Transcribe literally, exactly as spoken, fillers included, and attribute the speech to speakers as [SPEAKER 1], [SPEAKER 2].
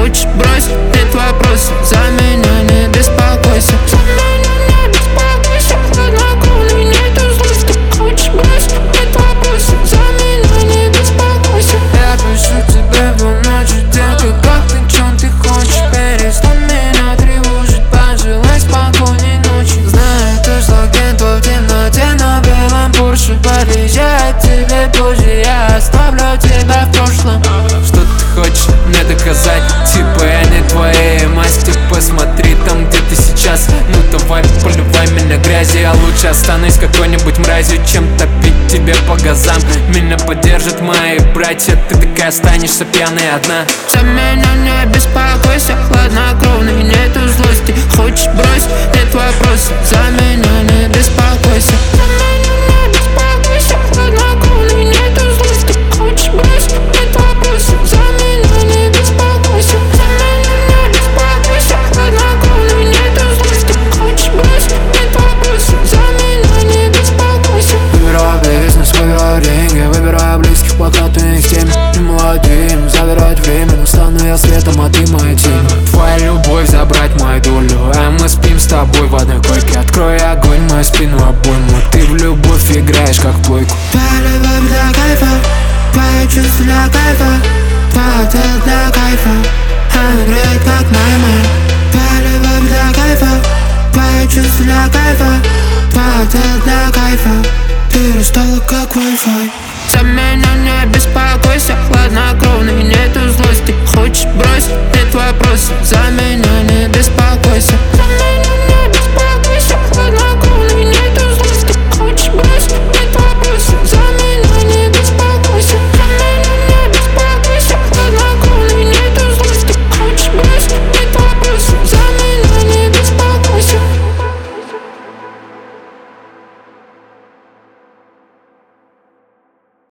[SPEAKER 1] Хочешь брось, нет вопросов, за меня не беспокойся. За меня не беспокойся, хладнокровный, нету злости. Хочешь брось, нет вопросов, за меня не беспокойся. Я пишу тебе по ночи, детка, как ты, чем ты хочешь. Перестань меня тревожить, пожелай спокойной ночи. Знаю, ты слогин твой в темноте на белом Порше. Подъезжает тебе позже, я оставлю тебя в прошлом.
[SPEAKER 2] Что ты хочешь мне доказать? Типа я не твоей масти. Посмотри там, где ты сейчас. Ну давай, поливай меня грязью. Я лучше останусь какой-нибудь мразью, чем топить тебе по газам. Меня поддержат мои братья. Ты такая останешься пьяной одна.
[SPEAKER 1] За меня не беспокойся, хладнокровный, нету злости. Хочешь брось, нет вопросов, за меня не беспокойся. За меня не беспокойся, хладнокровный, нету злости. Хочешь брось, нет вопросов, за меня не беспокойся. За меня не беспокойся, хладнокровный, нету злости. Хочешь брось, нет вопросов, за меня не беспокойся.
[SPEAKER 3] Выбираю бизнес, выбираю деньги, выбираю близких, пока ты не в теме. Не молодеем, забирать время, но стану я светом, а ты моя тень.
[SPEAKER 2] Твоя любовь забрать мою долю, а мы спим с тобой в одной койке. Открой огонь, мою спину обойму. Ты в любовь играешь, как в плойку.
[SPEAKER 1] Твоя любовь для кайфа, твои чувства для кайфа, твоя тело для кайфа, она греет как мама. Твоя любовь для кайфа, твои чувства для кайфа, твоя тело для кайфа, ты растала как Wi-Fi. За меня не беспокойся, хладнокровный, нету злости. Хочешь брось, нет вопросов, за меня не беспокойся.